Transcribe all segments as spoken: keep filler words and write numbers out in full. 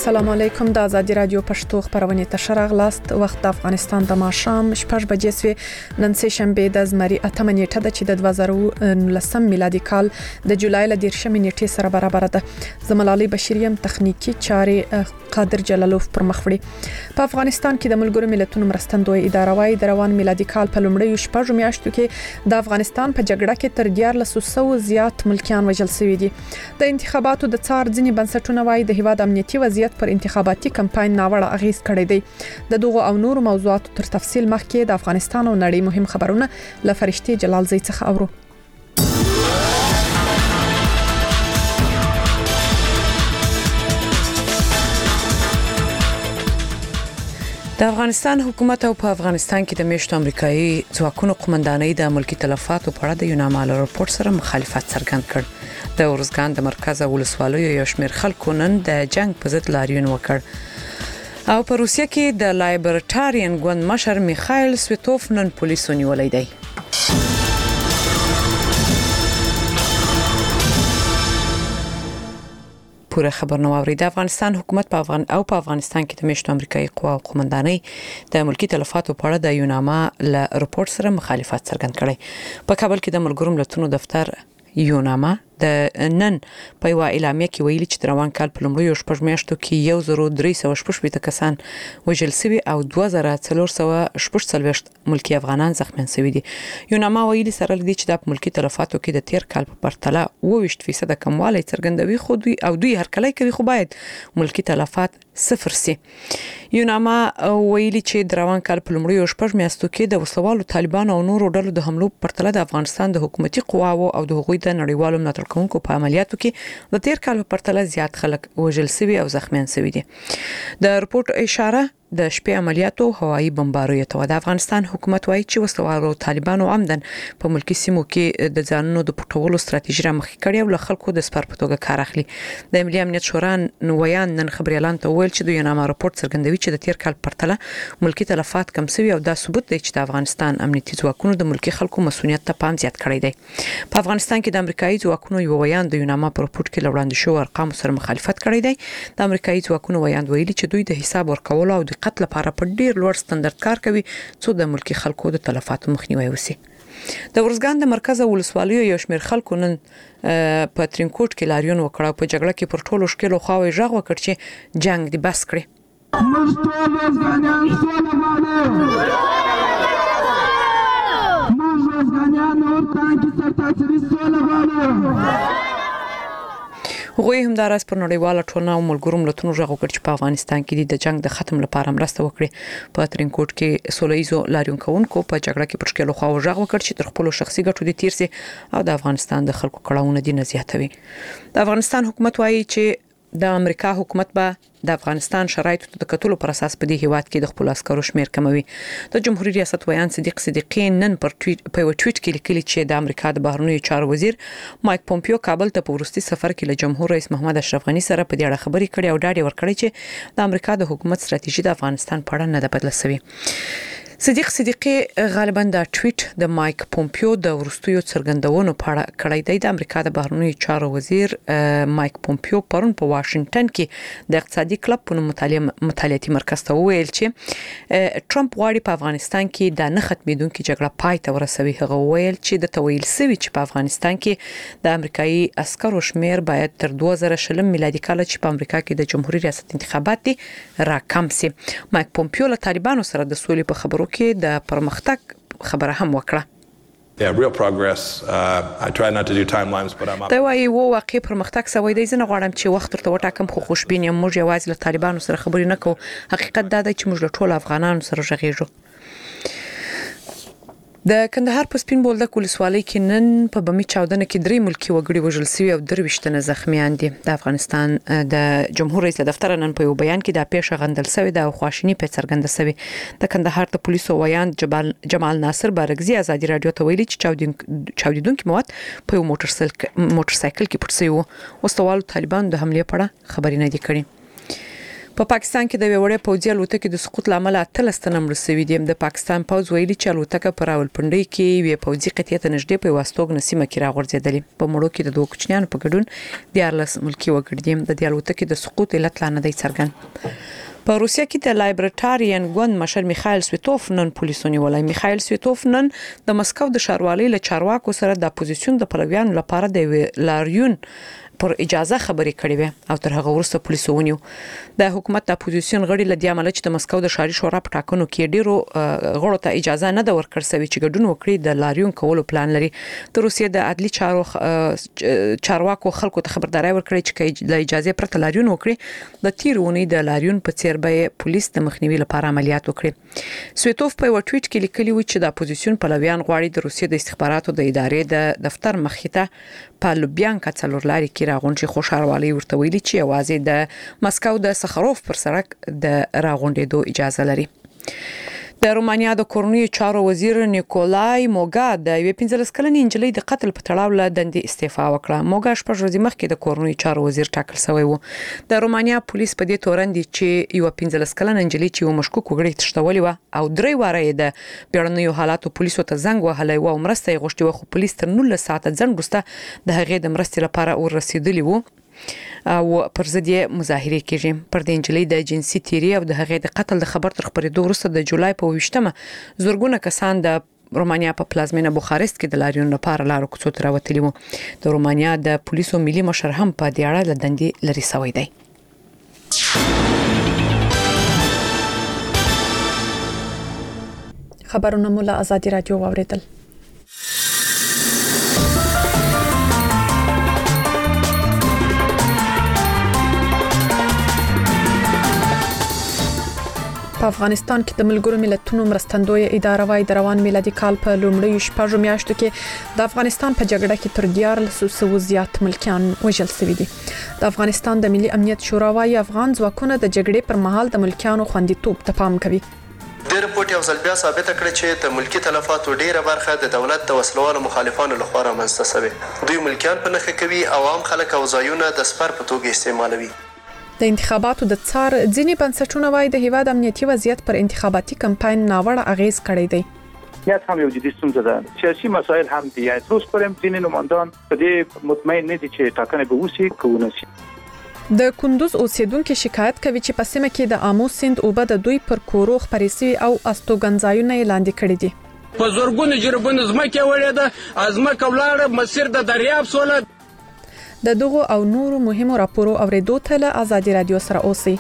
السلام علیکم د ازادي رادیو پښتو خبرونه تشریح غلاست وخت د افغانستان د ماشام شپږ بجې سوي نن سه شنبه د زمري اتمه نیټه د چې د دوه زره ولسم میلادي کال د جولای ل دیرشمې نیټې سره برابر ده. زملالي بشریم تخنیکی چارې قادر جلالوف پر مخ وړي. په افغانستان کې د ملګرو ملتونو مرستندوی اداره وايي د روان میلادي کال په لومړیو شپږ میاشتو کې د افغانستان په جګړه کې تر دیارلس سوه زیات ملکیان وژل شوي دي. د انتخاباتو د څار ځینی بنسټونه وايي د هیواد امنیتي وضعیت پر انتخاباتي کمپاین ناوړه اغیز کړی دی. د دغه او نور موضوعاتو تر تفصیل مخکې د افغانستان او نړۍ مهم خبرونه ل فرشتي جلال زئی څخه اورو. د افغانستان حکومت او په افغانستان کې د میشتو امریکایي ځواکونو قومندانۍ د ملکی تلفاتو په اړه د یونامال راپور سره مخالفت څرګند کړ. د ورزګان د مرکز ولسوالیو یو شمېر خلکو نن د جنگ په ضد لاریون وکړ. او په روسیه کې د لایبرټارین ګوند مشر میخایل سویتوف نن پولیسو نیولای دی. پوره خبرنامه اوري. د افغانستان حکومت په افغان او په افغانستان کې د میشتو امریکایي قوا او قومندانۍ د ملکی تلفاتو په اړه د یوناما ل راپور سره مخالفت څرګند کړي. په کابل کې د ملګرو ملتونو دفتر یوناما د نن په یو اعلامیه کې ویلي چې روان کال په لومړیو شپږ میاشتو کې یو زره درې سوه شپږ کسان وژل شوي او دوه زره څلور سوه شپږ څلوېښت ملکی افغانان زخمیان شوي دي. یوناما ویلي سره لدی چې د ملکی تلفاتو کې د تیر کال په پرتله اوه ویشت فیصد کموالی څرګندوي خو دوی او دوی هر کله کوي خو باید ملکی تلفات صفر سي. یوناما ویلي چې د روان کال په لومړیو شپږ میاشتو کې د وسلوالو طالبانو او نورو ډلو د حملو په پرتله د افغانستان د حکومتي قواو او د هغوی د نړیوالو ملاتړ کوونکو په عملیاتو کې د تیر کال په پرتله زیات خلک وژل شوي او زخمیان شوي دي. د رپورت اشاره د شپې عملیاتو هوایي بمباریو ته د افغانستان حکومت وایي چې وسلوالو طالبانو عمدن په ملکی سیمو کې د ځانونو د پټولو ستراتیژي رامخکې کړې او له خلکو د سپر په توګه کار اخلي. د ملي امنیت شورا نویان نن خبري اعلان ته ویل چې د یوناما راپور څرګندوي چې د تیر کال پرتله ملکی تلفات کم شوي او دا ثبوت دی چې د افغانستان امنیتي ځواکونو د ملکی خلکو مسؤلیت ته پام زیات کړی دی. په افغانستان کې د امریکایي ځواکونو یو ویان د یوناما په راپور کې لوړاندې شو ارقام سره مخالفت کړی دی. د امریکایي ځواکونو ویان ویلي چې دوی د حساب ورکولو او د قتل لپاره په ډیر لوړ ستاندرد کار کوي څو د ملکی خلکو د تلفاتو مخنیوي وشي. د ورزګان د مرکز ولسوالیو یو شمېر خلکو نن په ترینکوټ کې لاریون وکړ او په جګړه کې پر ټولو شکلو خواوې ژغ وکړ چې جنگ دی بس کړي. موږ ټول ورزګانیان سوله غواړو. موږ ورزګانیان نور تانکي سرتاسري سوله غواړو. هغوی هم دا راز پر نړیواله ټولنه او ملګرو ملتونو ژغ وکړ چې په افغانستان کې د جنگ د ختم لپاره مرسته وکړي. په ترینکوټ کې سوله ایزو لاریون کوونکو په جګړه کې پر شکلو خواو ژغ وکړ چې تر خپل شخصي ګټو دي تیر سي او د افغانستان د خلکو کړهونه دي نه زیاتوي. د افغانستان حکومت وایي چې د امریکا حکومت به د افغانستان شرایطو ته د کتلو پر اساس په دې هیواد کې د خپل عسکرو شمیر کموي. د جمهوریت ریاست ویان صدیق صدیقی نن پر ټویټ په ټویټ کې لیکلي چې د امریکا د بهرنیو چارو وزیر مایک پومپیو کابل ته په وروستي سفر کې له جمهور رئیس محمد اشرف غنی سره په دې اړه خبرې کړې او ډاډ ورکړی چې د امریکا د حکومت ستراتیژي د افغانستان په اړه نه ده بدله شوې. صدیق صدیقی غالبا د ټویټ د مایک پومپیو د ورستیو څرګندونو په اړه کړی دی. د امریکا د بهرنیو چارو وزیر مایک پومپیو پرون په واشنگټن کې د اقتصادي کلب په مطالعاتي مرکز ته وویل چې ټرمپ غواړي په افغانستان کې د نه ختمېدونکې جګړه پای ته ورسوي. هغه وویل چې د تویل سوي چې په افغانستان کې د امریکایي عسکرو شمیر باید تر دوه زره شلم میلادي کال چې په امریکا کې د جمهوریت ریاست انتخابات دي راکم سي. مایک پومپیو له طالبانو سره د سولې په خبرو کې د پرمختګ خبره هم وکړه. Yeah, real progress. Uh, I try not to do timelines, but I'm up. دا وايي وو واقعي پرمختګ سوی دی. زه نه غواړم چې وخت ورته وټاکم خو خوشبین یم. موږ یوازې له طالبانو سره خبرې نه کوو. حقیقت دا دی چې موږ له ټولو افغانانو سره غږیږو. د کندهار په سپین بولدک ولسوالۍ کې نن په بمي چاودنه کې درې ملکی وګړي وژل شوي او درویشت تنه زخمیان دي. د افغانستان د جمهور رئیس دفتر نن په یو بیان کې د پیښه غندل شوی د خواشینی په څرګنده شوی. د کندهار د پولیسو ویان جبال جمال ناصر بارګزی ازادي رادیو ته ویلي چې چاودین چاودیدونکو مواد په یو موټر سایکل موټر سایکل کې پټ شوی وو. وسوالو طالبان د حمله په اړه خبرې نه دي کړې. په پاکستان کې د وړې پوځي الوتکې د سقوط لامل اتلس تنه مړ شوي دي. د پاکستان پوځ ویلي چې الوتکه په راولپنډي کې وی پوځي قطعه ته نږدې په واستوګ نسیمه کې راغورځېدلې. په مړو کې د دوه کوچنیانو په ګډون دیارلس ملکی وګړي دي. د دې الوتکې د سقوط علت لا نه دی څرګند. په روسیه کې د لایبرټاریان ګوند مشر میخایل سویتوف نن پولیسو نیولای. میخایل سویتوف نن د مسکو د ښاروالۍ له چارواکو سره د اپوزیسیون د پلویانو لپاره د لاریون پر اجازه خبرې کړې وې او تر هغه وروسته پولیسو ونیو. د حکومت د اپوزیسیون غړي له دې عمل چې د مسکو د ښاري شورا په ټاکنو کې ډیرو غړو ته اجازه نه ده ورکړل شوې چې ګډون وکړي د لاریون کولو پلان لري. د روسیې د عدلي چارو چارواکو خلکو ته خبرداري ورکړې چې د اجازه پرته لاریون وکړي د تیرونی د لاریون په څیر به پولیس د مخنیوي لپاره عملیات وکړي. سویتوف په یو ټویټ کې لیکلی و چې د اپوزیسیون پلویان غواړي د روسیې د استخباراتو د ادارې د دفتر مخې په لوبیانکا څلورلاري کې راغونډي خو ښاروالۍ ورته ویلي چې یوازې د مسکو د سخروف پر سړک د راغونډېدو اجازه لري. د رومانیا د کورنیو چارو وزیر نیکولای موګا د یو پنځلس کلنې نجلۍ د قتل په تړاو له دندې استعفا وکړه. موګا شپږ ورځې مخکې د کورنیو چارو وزیر ټاکل شوی و. د رومانیا پولیس په دې تورن دي چې یو پنځلس کلنه نجلۍ چې یو مشکوک وګړي تښتولې و او درې واره د بیړنیو حالاتو پولیسو ته زنګ وهلی و او مرسته یې غوښتې و خو پولیس تر نولس ساعته ځنډ وروسته د هغې د مرستې لپاره ورسېدلي وو او پر ضد یې مظاهرې کېږي. پر دې نجلۍ د جنسي تیری او د هغې د قتل د خبر تر خپرېدو وروسته د جولای په اوویشتمه زرګونه کسان د رومانیا په پلازمینه بوخارست کې د لاریون لپاره لارو کوڅو ته راوتلي وو. د رومانیا د پولیسو ملي مشر هم په دې اړه له دندې لرې شوی دی. خبرونه مو له آزادي رادیو واوریدل. په افغانستان کې د ملګرو ملتونو مرستندوی اداره وايي د روان میلادي کال په لومړیو شپږو میاشتو کې د افغانستان په جګړه کې تر دیارلسو سوو زیات ملکیان وژل شوي دي. د افغانستان د ملي امنیت شورا وايي افغان ځواکونه د جګړې پر مهال د ملکیانو خوندیتوب ته پام کوي. د رپورټ یو ځل بیا ثابت کړ چې د ملکی تلفاتو ډیره برخه د دولت د وسلوالو مخالفانو لخوا رامنځته شوې. دوی ملکیان په نخښه کوي او عام خلک او ځایونه د سپر په توګه استعمالوي. د انتخاباتو د څار ځینې بنسټونه وايي د هیواد امنیتي وضعیت پر انتخاباتي کمپاین ناوړه اغیز کړی دی. یا هم یو جدي ستونزه ده. سیاسي مسایل هم دي. یا تاسو پرم ځینې نمائندان په دې مطمئن نه دي چې ټاکنې به وشي کوونه شي. د کندوز اوسیدونکو شکایت کوي چې په سیمه کې د آمو سیند اوبه د دوی پر کورو خپرېسي او استوګنځایونه لاندې کړي دي. په زورګونو جربونه زمکه وړې ده ازمکه ولاړه مسیر د دریاب سوله. د دغو او نورو مهمو راپورو اوریدو ته له آزادي رادیو سره اوسئ.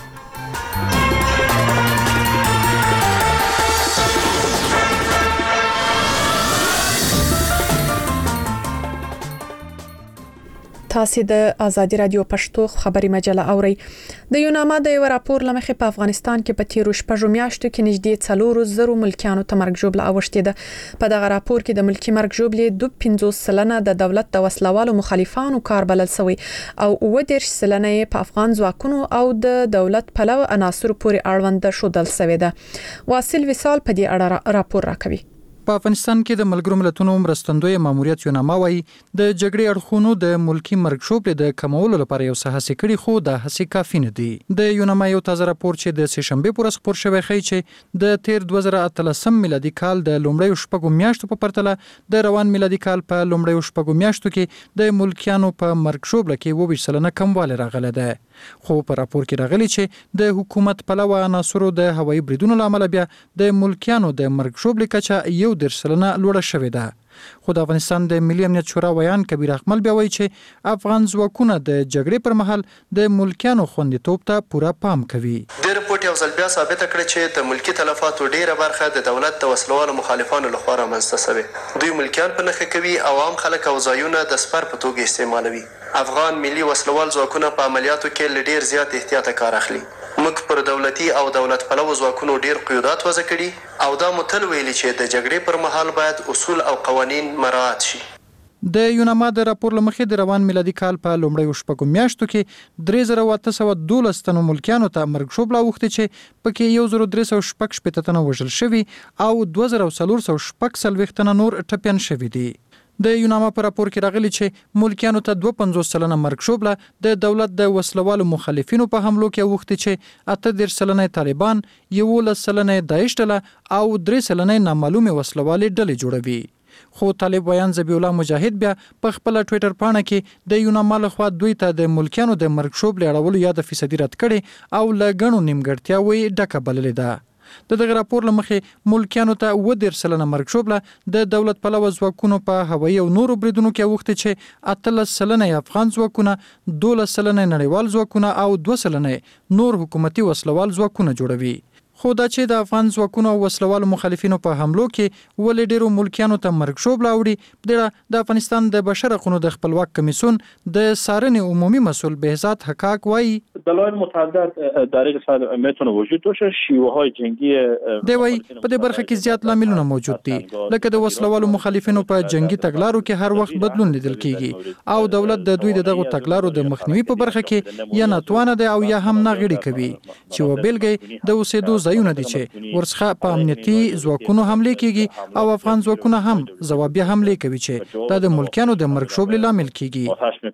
تاسو د آزادي رادیو پښتو خبري مجله اورئ. د یوناما د یو راپور لمخې په افغانستان کې په تیرو شپږو میاشتو کې نږدې څلورو زرو ملکیانو ته مرګ ژوبله اوښتې ده. په دغه راپور کې د ملکی مرګ ژوبلې دوه پنځوس سلنه د دولت د وسلوالو مخالفانو کار بلل شوی او اووه دېرش سلنه په افغان ځواکونو او د دولت پلو عناصر پورې اړوند شودل شوی ده. واصل وصال په دې اړه راپور راکوي. په افغانستان کې د ملګرو ملتونو مرستندوی ماموریت یوناما وايي د جګړې اړخونو د ملکی مرګ ژوبلې د کمولو لپاره یو څه هڅې کړي خو د هڅې کافي نه دي. د یوناما یو تازه راپور چې د سه شنبه پر خبر شوی ښیي چې د تیر دوه زره اتلسم میلادي کال د لومړیو شپږو میاشتو په پرتله د روان میلادي کال په لومړیو شپږو میاشتو کې د ملکیانو په مرګ ژوبله کې اووه ویشت سلنه کموالی راغلی دی. خو په راپور کې راغلي چې د حکومت پلوه عناصرو د هوایي بریدونو لامل بیا د ملکیانو د مرګ ژوبلې کچه یو دېرش سلنه لوړه شوې ده. خو د افغانستان د ملي امنیت شورا ویان کبیر احمد بیا وایي چې افغان ځواکونه د جګړې پر مهال د ملکیانو خوندیتوب ته پوره پام کوي. د رپورټ یو ځل بیا ثابت کړ چې د ملکی تلفاتو ډیره برخه د دولت د وسلوالو مخالفانو لخوا رامنځته شوې. دوی ملکیان په نخښه کوي او عام خلک او ځایونه د سپر په توګه استعمالوي. افغان ملي وسلوال ځواکونه په عملیاتو کې له ډیر زیات احتیاط کار اخلي. موږ پر دولتي او دولت پلو ځواکونو ډیر قیودات وضع کړي او دا متل ویلي چې د جګړې پر مهال باید اصول او قوانین مراعات شي. د یوناما د راپور لمخې د روان میلادي کال په لومړیو شپږو میاشتو کې درې زره اته سوه دولس تنو ملکیانو ته مرګ ژوبله اوښتې چې پکې یو زره درې سوه شپږ شپېته تنه وژل شوي او دوه زره څلور سوه شپږ څلوېښت تنه نور ټپیان شوي دي. د یوناما پر راپور کې راغلي چې ملکیانو ته دوه پنځوس سلنه مرګ شوبله د دولت د وسلوالو مخالفینو په حملو کې وخت چې اته دېرش سلنه طالبان، یولس سلنه داعش ډله او درې سلنه نامعلومه وسلوالې ډلې جوړوي. خو طالب ویان ذبیح الله مجاهد بیا په خپل ټوئیټر پاڼه کې د یوناما لخوا دوی ته د ملکیانو د مرګ شوبله اړولو یاد فیصدي رد کړي او لګڼو نیمګړتیاوي ډکه بللې ده. د دغه راپور لمخې ملکیانو ته اووه دېرش سلنه مرګ شوبله د دولت پلوه ځواکونو په هوایي او نورو بریدونو کې اوښتې چې اتلس سلنه افغان ځواکونه، دولس سلنه نړیوال ځواکونه او دوه سلنه نور حکومتي وسلوال ځواکونه جوړوي. خو دا چې د افغان ځواکونو او وسلوالو مخالفینو په حملو کې ولې ډیرو ملکیانو ته مرګ شوبله اوړي، د افغانستان د بشر حقوقو د خپلواک کمیسیون د څارنې عمومي مسؤل بهزاد حقاق وایي دلایل متعدد در این قصد میتونه وجود داشته. شیوه های جنگی دی وایي په دې برخه کې زیات لاملونه موجود دي، لکه د وسلوالو مخالفینو په جنگي تګلارو کې هر وخت بدلون لیدل کیږي او دولت د دوی دغه تګلارو د مخنیوي په برخه کې یا ناتوانه دی او یا هم ناغړي کوي چې وبېلګې د اوسېدو ځایونه دي چې ورڅخه په امنیتي ځواکونو حمله کیږي او افغان ځواکونه هم ځوابي حمله کوي چې دا د ملکیانو د مرګ شوبلې لامل کیږي.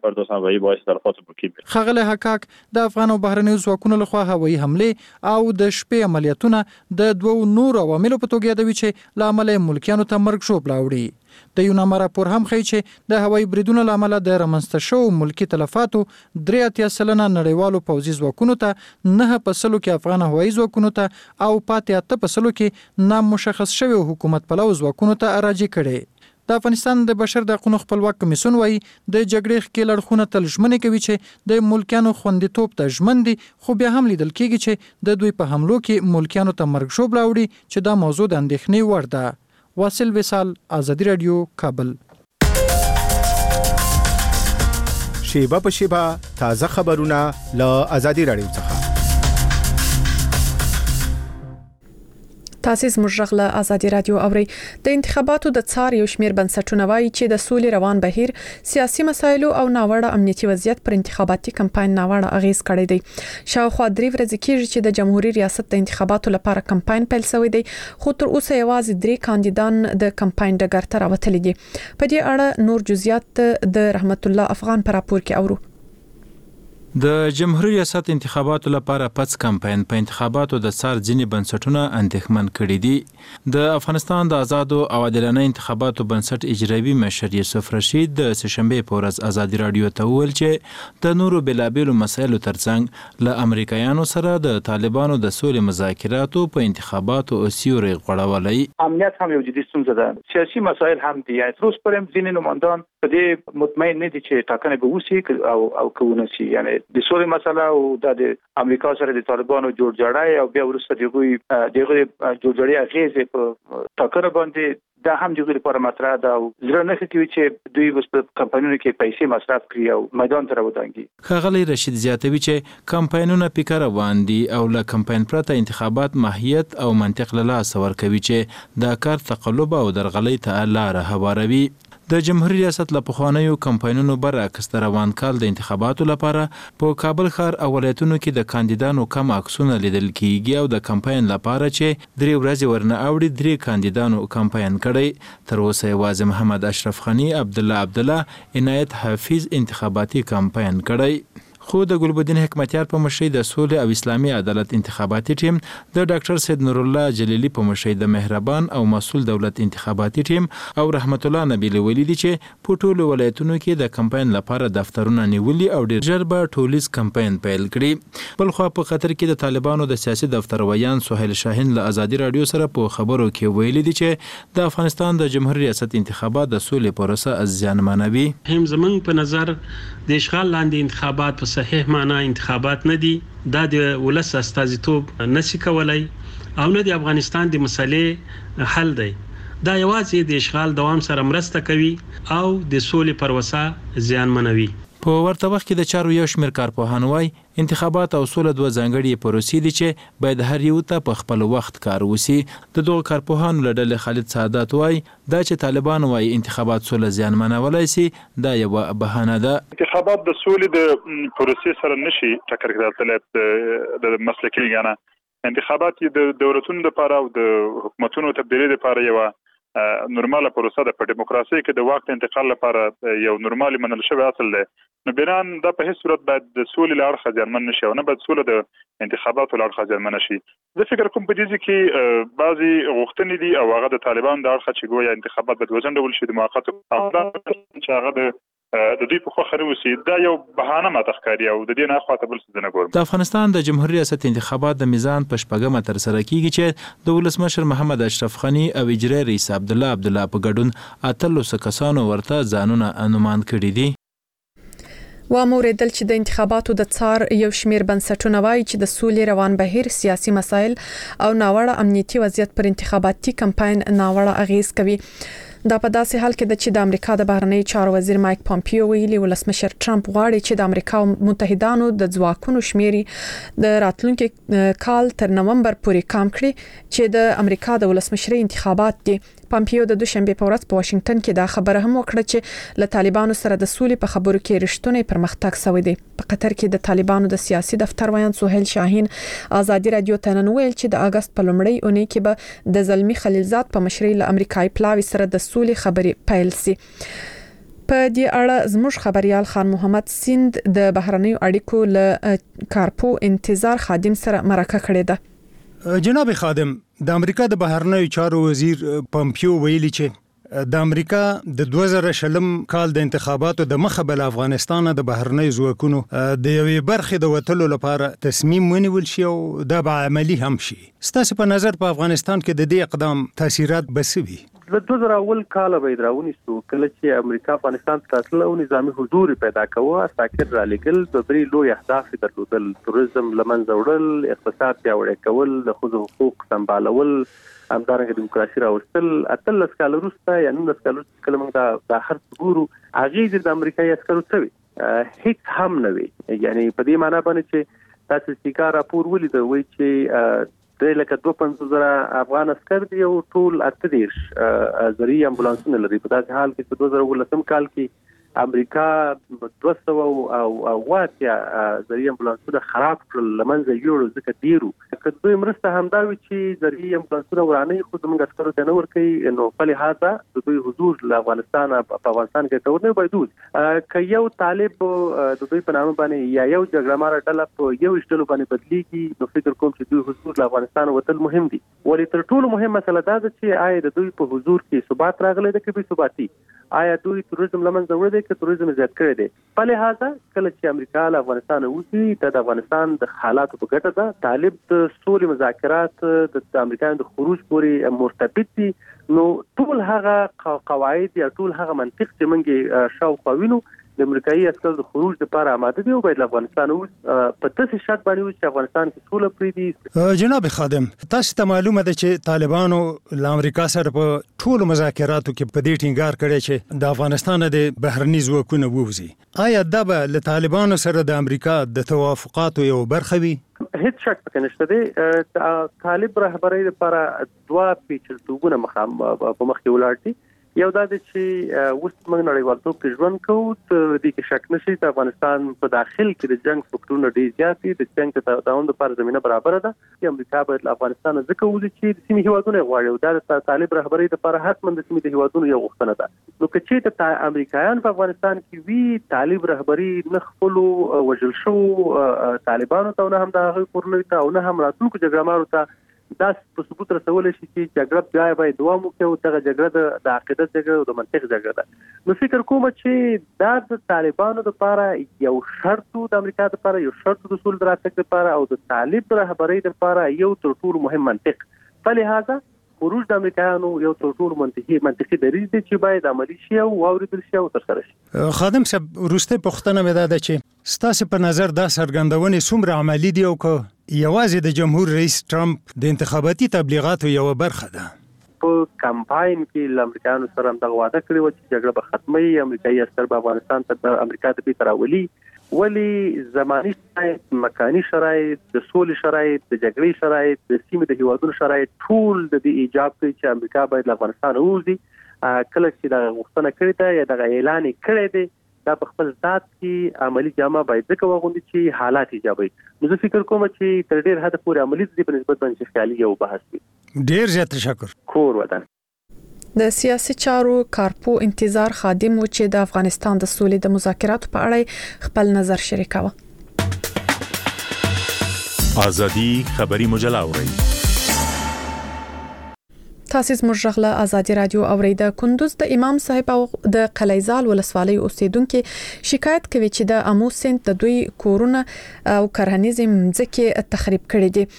خغله حقاق د افغان او بهرنیو ځواکونو لخوا هوایي حمله او د شپې عملیاتونه د دوو نور عواملو په توګه یادوي چې لامل ملکیانو ته مرګ شوبله اوړي. د یوناما راپور هم ښیي چې د هوایي بریدونو لامل د رامنځته شوو ملکی تلفاتو درې اتیا سلنه نړیوالو پوځي ځواکونو ته، نه په سلو کې افغان هوایي ځواکونو ته او پاتې اته په سلو کې نام مشخص شوی حکومت پلو ځواکونو ته راجع کړي. د افغانستان د بشر د حقوقو خپلواک کمیسیون وایي د جګړې ښکېل اړخونه تل ژمنې کوي چې د ملکیانو خوندیتوب ته ژمن دي، خو بیا هم لیدل کېږي چې د دوی په حملو کې ملکیانو ته مرګ شوبله اوړي چې دا موضوع د اندېښنې وړ ده. واصل وصال، آزادي رادیو، کابل. شیبه په شیبه تازه خبرونه له آزادي رادیو څخه. تاسیس مجرغ له آزادي رادیو اوري. د انتخاباتو د څار یو شمیر بنسټونه وایي چې د سولې روان بهیر، سیاسي مسایلو او ناوړه امنیتي وضعیت پر انتخاباتي کمپاین ناوړه اغیز کړی دی. شاوخوا درې ورځې کېږي چې د جمهوریت ریاست د انتخاباتو لپاره کمپاین پیل شوی دی، خو تر اوسه یوازې درې کاندیدان د کمپاین ډګر ته راوتلي دي. په دې اړه نور جزئیات د رحمت الله افغان پر راپور کې اورو. د جمهوریت ریاست انتخاباتو لپاره پڅ کمپاین په انتخاباتو د څار ځینې بنسټونه اندېښمن کړي دي. د افغانستان د آزادو او عادلانه انتخاباتو بنسټ اجرایي مشر یوسف رشید د سهشنبه په ورځ آزادي رادیو ته وویل چې د نورو بېلابېلو مسایلو ترڅنګ له امریکایانو سره د طالبانو د سولې مذاکراتو په انتخاباتو سیوري غوړولای. امنیت هم یو جدي ستونزه ده، سیاسي مسایل هم دي. تروس پرم ځینې نمائندان په دې مطمئن نه دي چې ټاکنې به وشي او او کوونه شي. یعنی د سولې مسله او د امریکا سره د طالبانو جوړجاړی او بیا ورسته دغه دغه جوړجاړی اغیزه په ټاکنه باندې دا هم د لپاره مطرح ده او زړه نه کوي چې دوی بس په کمپاینونو کې پیسې مصرف کړي او میدان ته راوځي. خغلی رشید زیاتوي چې کمپاینونه پکې روان دي او له کمپاین پرته انتخابات ماهیت او منطق له لاس ورکوي چې دا کار تقلب او درغلي ته لار هواروي. د جمهوریت ریاست له پخوانیو کمپاینونو برعکس د روان کال د انتخاباتو لپاره په کابل ښار او ولایتونو کې د کاندیدانو کم عکسونه لیدل کیږي او د کمپاین لپاره چې درې ورځې ورنه اوړي درې کاندیدانو کمپاین کړی. تر اوسه یوازې محمد اشرف غنی، عبدالله عبدالله، عنایت حافظ انتخاباتي کمپاین کړی. خو د ګلبدین حکمتیار په مشرۍ د سولې او اسلامي عدالت انتخاباتي ټیم، د ډاکټر سید نور الله جلیلی په مشرۍ د مهربان او مسؤل دولت انتخاباتي ټیم او رحمت الله نبیل ویلي دي چې په ټولو ولایتونو کې د کمپاین لپاره دفترونه نیولي او ډېر ژر به ټولیز کمپاین پیل کړي. بل خو په قطر کې د طالبانو د سیاسي دفتر ویان سهیل شاهین له آزادي رادیو سره په خبرو کې ویلي دي چې د افغانستان د جمهوریت ریاست انتخابات د سولې پروسه زیانمنوي. هم زمونږ په نظر د اشغال لاندې انتخابات په صحیح معنا انتخابات نه دي. دا د ولس استازیتوب نشي کولای او نه د افغانستان د مسلې حل دی. دا یوازې د اشغال دوام سره مرسته کوي او د سولې پروسه زیانمنوي. په ورته وخت کې د چارو یو شمېر کارپوهان وایي انتخابات او سوله دوه ځانګړي پروسې دي چې باید هر یو ته په خپل وخت کار وسی. د دغو کارپوهانو له ډلې خالد سعادت وایي دا چې طالبان وایي انتخابات سوله زیانمنولی سي دا یوه بهانه ده. انتخابات د سولې د پروسې سره نشي ټکر کېدلی. د مسلکي لګانه انتخابات د دولتونو لپاره او د حکومتونو تبدیلي لپاره یوه نورماله پروسه ده. په دیموکراسي کې د واک انتقال لپاره یو نورمالي منل شوی اصل دی. نو بنان دا په هیڅ صورت باید د سولې له اړخه ځانمن نشي او نه باید سوله د انتخاباتو له اړخه ځانمن شي. زه فکر کوم په دې کې بعضي غوښتنې دي او هغه د طالبان د اړخه چې ګویا انتخابات باید وځنډول شي د موقت او چې هغه د د دې په خوخه وروسي دا یو بهانه ماته ښکاري او د دې نه خواته بل څه نه ګورم. د افغانستان د جمهوریت ریاست انتخابات د میزان په شپږمه تر سره کیږي چې د ولسمشر محمد اشرف غنی او اجرا رئیس عبد الله عبد الله په ګډون اتلس کسانو ورته ځانونه انومان کړي دي. و موریدل چې د انتخاباتو د څار یو شمیر بنسټونه وایي چې د سولې روان بهیر سیاسي مسایل او ناوړه امنیتي وضعیت پر انتخاباتي کمپاین ناوړه اغیز کوي. دا په داسې حال کې د چې د امریکا د بهرنی چارو وزیر مایک پامپیو ویلي ولسمشر ټرمپ غواړي چې د امریکا متحدانو د ځواکونو شمیري د راتلونکي کال تر نومبر پورې کم کړي چې د امریکا د ولسمشرۍ انتخابات دي. پامپیو د دوشنبه په ورځ په واشنگټن کې دا خبره هم وکړه چې له طالبانو سره د سولې په خبرو کې رښتونی پرمختګ شوی دی. په قطر کې د طالبانو د سیاسي دفتر ویان سهیل شاهین آزادي رادیو ته نن ویل چې د اگست په لومړۍ اونۍ کې به د زلمی خلیلزاد په مشرۍ له امریکایي پلاوي سره د سولې خبرې پیل سي. په دې اړه زموږ خبريال خان محمد سیند د بهرنیو اړیکو له کارپو انتظار خادم سره مرکه کړې ده. جناب خادم، د امریکا د بهرنیو چارو وزیر پامپیو ویلي چې د امریکا د دوه زره شلم کال د انتخاباتو د مخه بل افغانستان د بهرنیو ځواکونو د یوې برخې د وټلو لپاره تصمیم ونیول شي او دا به عملی هم شي. ستاسو په نظر په افغانستان کې د دې اقدام تاثیرات بسوي؟ د دوه زره اول کال به دراونیستو کله چې امریکا افغانستان ته تلل او نظامی حضور پیدا کوه ساکر را لګل د بری لوی اهداف درلودل، توریزم لمنځه وړل، اقتصاد پیاوړی کول، د ښځو حقوق سمبالول، همدارنګه دیموکراسي راوستل. اتلس کال وروسته یا نولس کال وروسته کله موږ دا هر څه ګورو هغې د امریکایي عسکرو څه وي هیڅ هم نه وي. یعنی په دې معنی باندې چې تاسو سیکا راپور ولیده وایي چې درې لکه دوه پنځوس زره افغان عسکر دي او ټول اته دېرش زرهي امبولانسونه لري. په داسې حال کې په دوه زره اوولسم کال کې امریکا دوه سوه او اوه اتیا زرهي امبولانسونه خراب کړل، له منځه یوړل ځکه ډېر وو. که دوی مرسته همدا وي چې زرهي امبولانسونه ورانوي خو زموږ عسکرو ته نه ورکوي، نو په لحاظه د دوی حضور له افغانستان په افغانستان کې ګټور نه باید. که یو طالب د دوی په نامه باندې یا یو جګړه ماره ډله په یو ډلو باندې بدلیږي نو فکر کوم چې دوی حضور له افغانستان وتل مهم دي. ولې تر ټولو مهم مسله دا ده چې آیا د دوی په حضور کې ثبات راغلی دی که بې ثباتي؟ آیا دوی توریزم لمنځه وړی دی که توریزم زیات کړی دی؟ په لحاظه کله چې امریکا له افغانستان وځي دا د افغانستان د حالاتو په ګټه ده. طالب د سولې مذاکرات د امریکایانو د خروج پورې مرتبط دي. نو ټول هغه قواعد یا ټول هغه منطق چې موږ شاوخوا وینو د امریکایي عسکرو د خروج لپاره آماده دي او باید له افغانستان وځي په داسې شرط باندې وځي چې افغانستان کې سوله پرېږدي. جناب خادم، تاسو ته معلومه ده چې طالبانو له امریکا سره په ټولو مذاکراتو کې په دې ټینګار کړی چې د افغانستان د بهرني ځواکونه ووځي. آیا دا به له طالبانو سره د امریکا د توافقاتو یو برخه وي؟ هیڅ شک پکې نشته دی. طالب رهبرۍ لپاره دوه پیچلتوبونه په مخ کې ولاړ دي. یو دا دی چې اوس موږ نړیوالتوب کې ژوند کوو، دې کې شک نشي د افغانستان په داخل کې د جنگ فکرونه ډېر زیات دي. د جنگ د دوام لپاره زمینه برابره ده چې امریکا باید له افغانستان ځکه وځي چې د سیمې هیوادونه غواړي او دا د طالب رهبرۍ لپاره حتما د سیمې د هیوادونو یو غوښتنه ده. نو که چېرته امریکایان په افغانستان کې وي طالب رهبري نه خپلو وژل شوو طالبانو ته او نه هم د هغوی کورنیو ته او نه هم راتلونکو جګړه مارو ته دا په ثبوت رسولی شي چې جګړه بیا باید دوام وکړي او دغه جګړه د عقیدت جګړه او د منطق جګړه ده. نو فکر کوم چې دا د طالبانو لپاره یو شرط د امریکا لپاره یو شرط د اصول دراتک لپاره او د طالب رهبرۍ لپاره یو تر ټولو مهم منطق. په لحاظه خروج د امریکایانو یو تر ټولو منطقي منطقي دریځ دی چې باید عملي شي او واوریدل شي او ترسره شي. خادم صاحب، وروستۍ پوښتنه مې دا ده چې ستاسو په نظر دا څرګندونې څومره عملي دي او که یوازې د جمهور رئیس ټرمپ د انتخاباتي تبلیغاتو یو برخه ده؟ په کمپاین کې له امریکایانو سره هم دغه وعده کړې وه چې جګړه به ختموي، امریکایي عسکر به افغانستان ته امریکا ته بیرته راولي. ولې زماني شرایط، مکاني شرایط، د سولې شرایط، د جګړې شرایط، د سیمې د هیوادونو شرایط ټول د دې ایجاب کوي چې امریکا باید له افغانستان ووځي. کله چې دغه غوښتنه کړې ده یا دغه اعلان یې کړی دی دا په خپل ذات کې عملي جامه باید ځکه واغوندي چې حالات ایجابوي. نو زه فکر کوم چې تر ډېر حده پورې عملي دي په نسبت باندې خیالي یو بحث وي. ډېر زیات تشکر. کور ودان. د سیاسي چارو کارپو انتظار خادم و چې د افغانستان د سولې د مذاکراتو په اړه خپل نظر شریکاوه. ازادي خبري مجله اوري. تاسو زموږ غږ ازادي رادیو اوریده. کندوز د امام صاحب او د قلیزال ولسوالۍ اوسیدونکو شکایت کوي چې د امو سیند د دوی کورونه او کرهنیز مځکې تخریب کړي دي.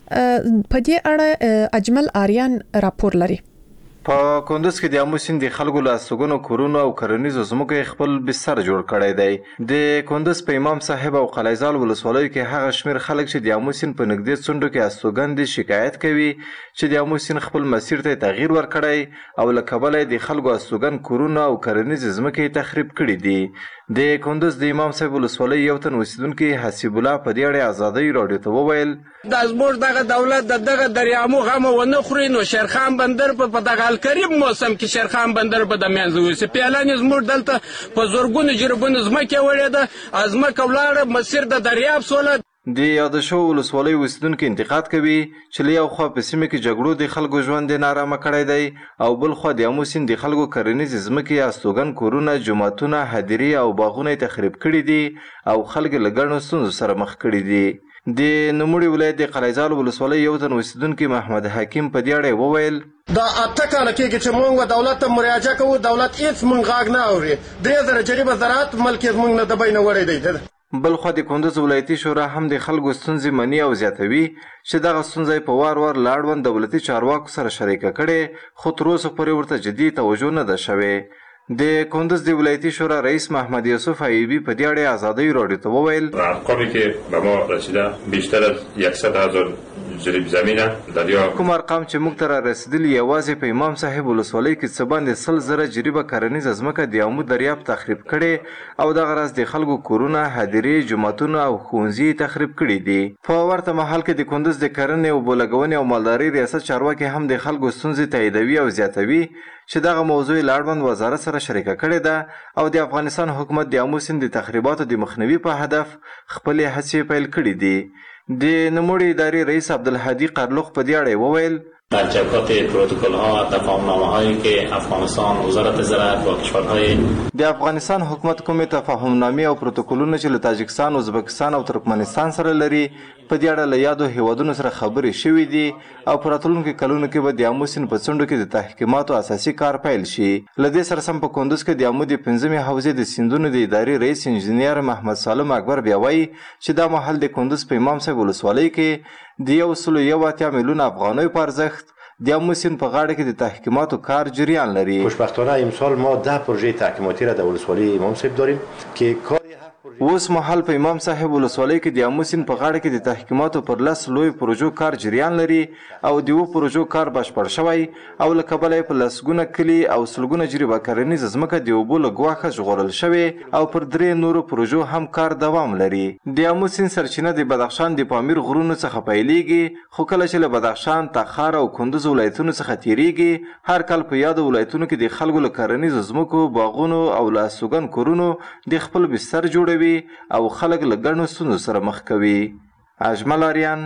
په دې اړه اجمل آریان راپور لري. په کندوز کې د امو سیند د خلکو له سګونو کورونو او کرنیزو زمکو خپل بستر جوړ کړی دی. د کندوز په امام صاحب او قلیزال ولسوالۍ کې هغه شمیر خلک چې د امو سیند په نږدې څنډو کې استوګن شکایت کوي چې د امو سیند خپل مسیر ته تغییر ورکړی او له کبله د خلکو استوګن کورونو او کرنیزو زمکو تخریب کړي دي. د کندوز د امام صاحب ولسوالۍ یو تن اوسیدونکو حسیب الله په دې اړه ازادي رادیو ته وویل د زموږ دغه دولت دغه دریامو غم ونه خوري نو شیرخان بندر په دغه الکریم موسم کې شیرخان بندر په د منځ وسی پیالان زموږ دلته په زورګونو جربونه زمکه وړي ده ازمکه ولاړه مسیر د دریاب سوله. د یاد شو ولسوالۍ اوسیدونکو انتقاد کوي چې له یو خوا په سیمه کې جګړو د خلکو ژوند نارامه کړی دی او بل خوا د امو سیند د خلکو کرنیز زمکه استوګن کورونه جماعتونه هدیري او باغونه تخریب کړي دي او خلک له ګڼو ستونزو سره مخ کړي دي. د نوموړي ولایت د قلیزال ولسوالۍ یو تن اوسیدونکو محمد حکیم په دې اړه وویل دا اته کاله کېږي چې موږ دولت ته مراجعه کوو دولت هیڅ موږ غاګ نه اوري. درې زره جریبه زراعت ملکیت موږ نه د بینه وړی دی. بل خو د کندوز ولایتي شورا هم د خلکو ستونزې مني او زیاتوي چې دغه ستونزې په وار وار لاړوند دولتي چارواکو سره شریکه کړي خو تر اوسه پورې ورته جدي توجه نه ده شوې. د کندوز د ولایتي شورا رئیس محمد یوسف ایوبی په دې اړه ازادي رادیو ته وویل ارقامی که به ما رسیده بیشتر از صد هزار جریب زمینه دریا کوم ارقام چې موږ ته رسیدلی یوازې په امام صاحب ولسوالۍ کې څه باندې سل زره جریبه کرنیز ځمکه د امو دریاب تخریب کړي او دغه راز د خلکو کورونه هدیري جماعتونه او ښوونځي تخریب کړي دي. په ورته مهال کې د کندوز د کرنې او بولګونې او مالدارۍ ریاست چارواکي هم د خلکو ستونزې تاییدوي او زیاتوي چې دغه موضوع لاړوند وزارت سره شریکه کړې ده او د افغانستان حکومت د امو سیند د تخریباتو د مخنیوي په هدف خپل هڅې پیل کړې دي. د نوموړي ادارې رئیس عبدالهادي قرلوق په دې اړه وویل در جبهات پروتکل ها تفاهم نامه هایی که افغانستان وزارت زراعت با کشورهای د افغانستان حکومت کومه تفاهم نامه او پروتکلونه چې له تاجکستان، ازبکستان او ترکمنستان سره لري په دې اړه له یادو هیوادونو سره خبرې شوې دي او په راتلونکو کلونو کې به د امو سیند په څنډو کې د تحقیقاتو اساسي کار پیل شي. له دې سره سم په کندوز کې د امو د پنځمې حوزې د سیندونو د ادارې رئیس انجنیر محمد سالم اکبر بیا وایي چې دا مهال د کندوز په امام صاحب ولسوالۍ کې د یو سل یو اتیا میلیون افغانۍ په ارزښت د امو سیند په غاړه کې د تحقیقاتو کار جریان لري. خوشبختانه امسال ما ده پروژه تحقیقاتی را در ولسوالی امام صاحب داریم که کار اوس مهال په امام صاحب ولسوالۍ کې د امو سیند په غاړه کې د تحقیقاتو پر لس لوی پروژو کار جریان لري او د یو پروژو کار بشپړ شوی او له کبله په لسګونه کلی او سلګونه جریبه کرنیز ځمکه د اوبو له ګواښه ژغورل شوی او پر درې نورو پروژو هم کار دوام لري. د امو سیند سرچینه د بدخشان د پامیر غرونو څخه پیلېږي خو کله چې له بدخشان، تخار او کندوز ولایتونو څخه تیریږي هر کال په یادو ولایتونو کې د خلکو له کرنیزو ځمکو، باغونو او له استوګن کورونو د خپل بستر جوړوي او خلک له ګڼو ستونزو سره مخ کوي. اجمل آریان،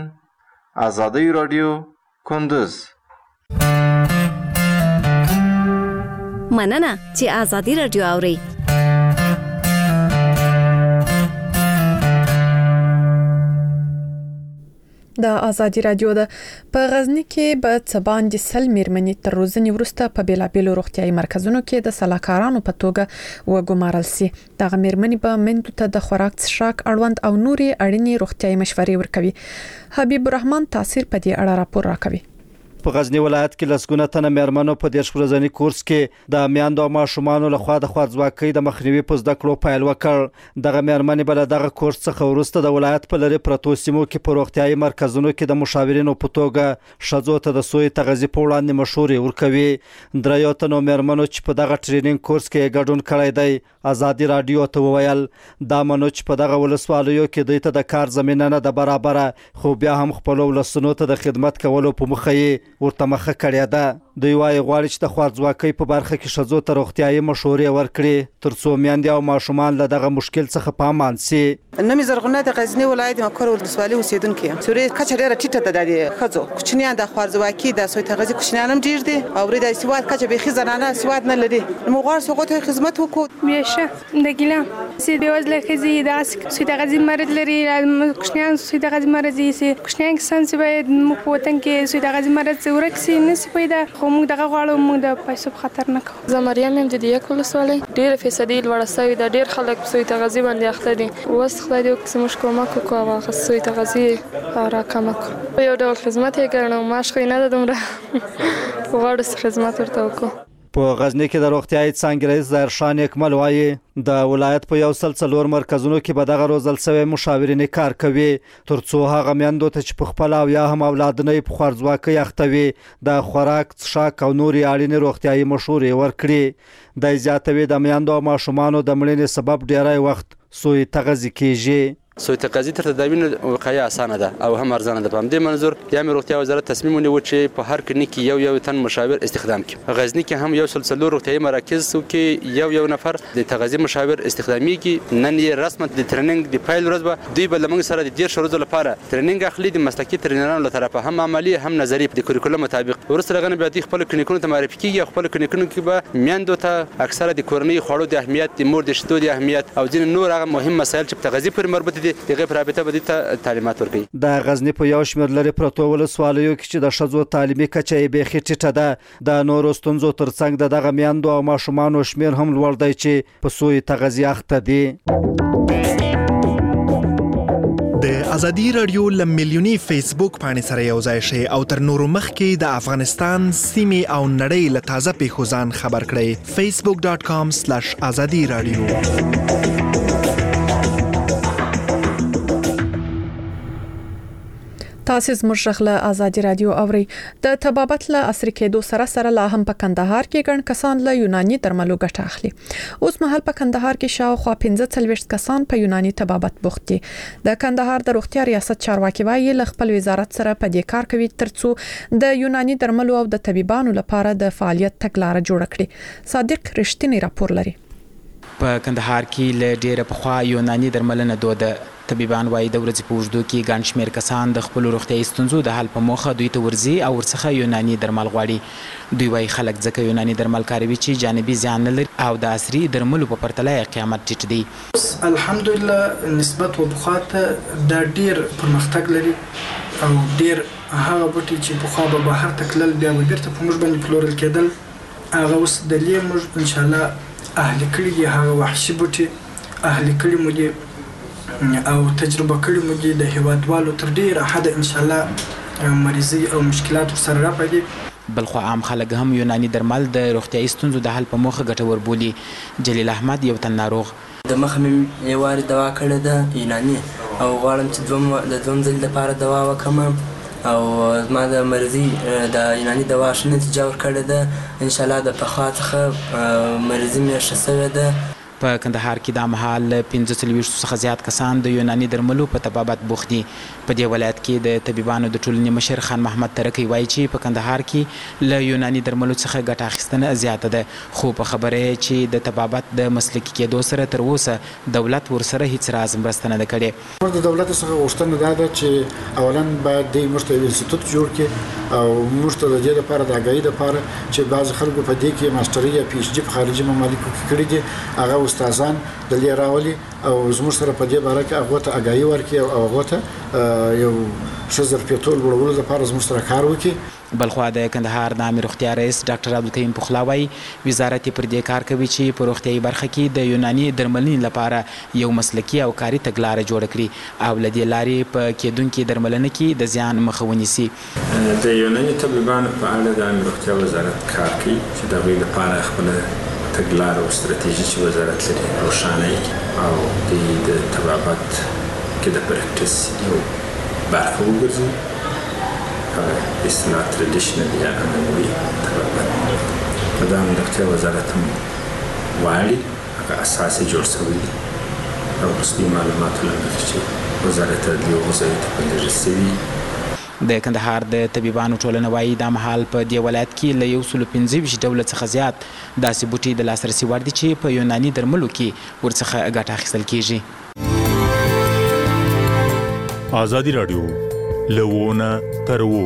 ازادي رادیو، کندوز. مننه چې ازادي رادیو اوري. د ازادي رادیو د په غزنی کې به څبان د سل میرمنې تر روزنې وروسته په بیلابیلو روغتیايي مرکزونو کې د سلاکارانو په توګه وګمارل سي. دغه میرمنې به مندو ته د خوراک څښاک اړوند او نوري اړینې روغتیايي مشورې ورکوي. حبیب الرحمن تاثیر په دې اړه راپور راکوي. په غزنی ولایت کې لسګونه تنه میرمنو په دیرش ورځنی کورس کې د میاندو او ماشومانو لخوا د خوارځواکۍ د مخنیوي په زده کړو پیل وکړ. دغه میرمنې بل دغه کورس څخه وروسته د ولایت په لری پرتو سیمو کې په روغتیايي مرکزونو کې د مشاورینو په توګه ښځو ته د سوی تغذیه په وړاندې مشورې ورکوي. دریو تنو میرمنو چې په دغه ټرینینګ کورس کې ګډون کړی دی ازادي رادیو ته وویل دا منو چې په دغه ولسوالیو کې دوی ته د کار زمینه نه د برابره خو بیا هم خپل ولسونو ته د خدمت کولو په مخه یې ورته مخه کړې ده. دوی وايي غواړي چې د خوارځواکۍ په برخه کې ښځو ته روغتیايي مشورې ورکړي ترڅو میندې او ماشومان له دغه مشکل څخه په امان سي. نومي زرغونه د غزنی ولایت مکور ولسوالۍ اوسیدونکې یم. سورې کچه ډېره ټیټه ده د ښځو. کوچنیان د خوارځواکي د سویت غزي کوچنیان هم ډېر دي او د سواد کچه بیخي زنانه سواد نه لري. نو غواړ سوغو ته خدمت وکړو. میشه د ګیلام سي د وزله خزي د سویت غزي مرض لري. کوچنیان سویت غزي مرض یې کوچنیان کسان چې باید مو په وطن کې سویت غزي مرض ورک سي نه سي پیدا خو موږ دغه غواړو موږ د پیسو په خطر نه کوو. زه مریم یم د یک ولسوالۍ. ډېر فیصدي لوړه سوي د ډېر خلک سویت غزي باندې اخته دي. وس خدای دې وکړي موږ کومک وکړو او هغه سویت غزي راکمه کړو. یو ډول خدمت یې ګڼو معاش خو یې نه ده دومره غواړو چې خدمت ورته وکړو. په غزنی کې د روغتیايي څانګې رئیس ظاهرشاه نیکمل وایي د ولایت په یو سل څلور مرکزونو کې به دغه روزل سوی مشاورین کار کوي ترڅو هغه میندو ته چې په خپل او یا هم اولاد نه په خوارځواکۍ اخته وي د خوراک څښاک او نورې اړینې روغتیايي مشورې ورکړي. د زیاتوي د میندو او ماشومانو د مړینې سبب ډیری وخت سوی تغذیه کیږي. سویت غزي تر تداوین وقایه اسانه ده او هم ارزانه ده. په همدې منظور د امیر روغتیا وزارت تصمیم ونیو چې په هر کلینیک کې یو یو تن مشاور استخدام کړي. غزنی کې هم یو سل څلور روغتیايي مراکز کې یو یو نفر د تغذیه مشاور استخدامیږي. نن یې رسما د ټریننګ د پیل ورځ به دوی به لمنګ سره د ډیر شروع لپاره ټریننګ اخلي د مسلکي ټرینرانو له طرفه هم عملی هم نظری د کوریکولم مطابق. ورسره غنه بیا د خپل کلینیکونو ته معرفي کیږي. خپل کلینیکونو کې به میندو ته اکثره د کورنۍ خوړو د اهمیت د مور د شتو د اهمیت او ځین نور هغه مهم مسایل چې په تغذیه پورې مربوط دي دغه په رابطه تعلیمات ورکوي. د غزنی په یو شمېر لرې پرتو ولسوالیو کې چې د ښځو تعلیمي کچه یې بیخي ټیټه ده. د نورو ستونزو ترڅنګ د دغه میندو او ماشومانو شمېر هم لوړ دی چې په سوی تغذیه اخته دي. د ازادي رادیو له میلیوني فیسبوک پاڼې سره یو ځای شئ او تر نورو مخکې د افغانستان سیمې او نړۍ له تازه پیښو ځان خبر کړئ. فیسبوک ډاټ کام سلاش ازادي رادیو. تاسو زموږ غږ ازادي رادیو اوري. د طبابت له عصري کېدو سره سره لا هم په کندهار کې ګڼ کسان له یوناني درملو ګټه اخلي. اوس مهال په کندهار کې شاوخوا پنځه څلوېښت کسان په یوناني طبابت بوخت دي. د کندهار د روغتیا ریاست چارواکي وایي له خپل وزارت سره په دې کار کوي ترڅو د یوناني درملو او د طبيبانو لپاره د فعالیت تګلارې جوړ کړي. صادق رښتینی راپور لري. په کندهار کې له ډیره پخوا یوناني درملنه دود. طبيبان وايي د ورځې په اوږدو کې ګڼ شمېر کسان د خپلو روغتیايي ستونزو د حل په موخه دوی ته ورځي او ورڅخه یوناني درمل غواړي. دوی وايي خلک ځکه یوناني درمل کاروي چې جانبي زیان نه لري او د عصري درملو په پرتله یې قیمت ټیټ دی. الحمدلله نسبت وبخواته د ډیر پرمختګ لري او ډیر هغه بوټي چې په خوا به بهر تکلل بیا بیرته په موږ باندې پلورل کېدل هغه اوس د لې موږ ان شاء الله اهل کړي دي. هغه وحشي بوټي اهل کړي مو دي او تجربه کړي مو دي د هیوادوالو تر ډیره حد ان شاء الله مریضي او مشکلات سره راپېږي. بلخو عام خلک هم یوناني درمل د روغتیايي ستونزو د حل په موخه ګټور بولي. جلیل احمد یو تن ناروغ د مخه مې یو وارې دوا کړې ده یوناني او غواړم چې دوم د دوم ځل لپاره دوا وکړم او زما د مرضي د یوناني دوا ښه نتیجه ورکړې ده. ان شاء الله د پخوا څخه مرضي مې ښه سوې ده. په کندهار کې د مهال پنځه څلوېښتو څخه زیات کسان د یوناني درملو په طبابت بوخت دي. په دې ولایت کې د طبيبانو د ټولنې مشر خان محمد ترکی وایي چې په کندهار کې له یوناني درملو څخه ګټه اخیستنه زیاته ده خو په خبره چې د طبابت د مسلکي کېدو سره تر اوسه دولت ورسره هیڅ راز مرسته نه ده کړې. موږ د دولت څخه غوښتنه ده چې اولا باید د موږ ته انسټیټیوټ جوړ کړي او موږ ته د دې لپاره د اګایي لپاره چې بعض خلکو په دې کې ماستري یا پی ایچ ډي په خارجي ممالکو کې کړي دي هغه استادان د لې راولي او زموږ سره په دې باره کې هغه ته اګایي ورکړي او هغه ته یو ښه ظرفیتول وړولو لپاره زموږ سره کار وکړي. بلخوا د کندهار د عامه روغتیا رئیس ډاکټر عبدالکریم پخلا وایي وزارت پر دې کار کوي چې په روغتیايي برخه کې د یوناني درملنې لپاره یو مسلکي او کاري تګلارې جوړه کړي او له دې لارې په کېدونکې درملنه کې د زیان مخه ونیسي. د یوناني طبيبانو په اړه د عامه روغتیا وزارت کار کوي چې د هغوی لپاره خپله تګلاره او ستراتیژي چې وزارت لري روښانه او د طبابت کې د پریکټس یو برخه وګرځي. It's not traditional یا عنعنوي طبابت په د عامه روغتیا وزارت هم غواړي هغه اساس یې جوړ شوی دی او رسمي معلوماتو له مخې چې وزارت عدلیې او غذایي ته په لېږل شوي. د کندهار د طبيبانو ټولنه وایي دا مهال په دې ولایت کې له یو سلو پنځه ویشت ډوله څخه زیات داسې بوټي د لاسرسي وړ دي چې په یوناني درملو کې ورڅخه ګټه اخیستل کیږي. آزادي رادیو لوونه ترو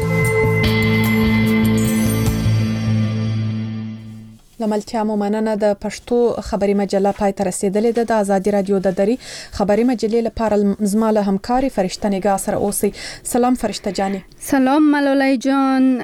لملتیا مومننه د پښتو خبري مجله پای ته رسیدلې ده. د آزادي رادیو د دري خبري مجلې لپاره زماله همکاري فرشته نگاه سره اوسي. سلام فرشته جاني. سلام ملالای جان،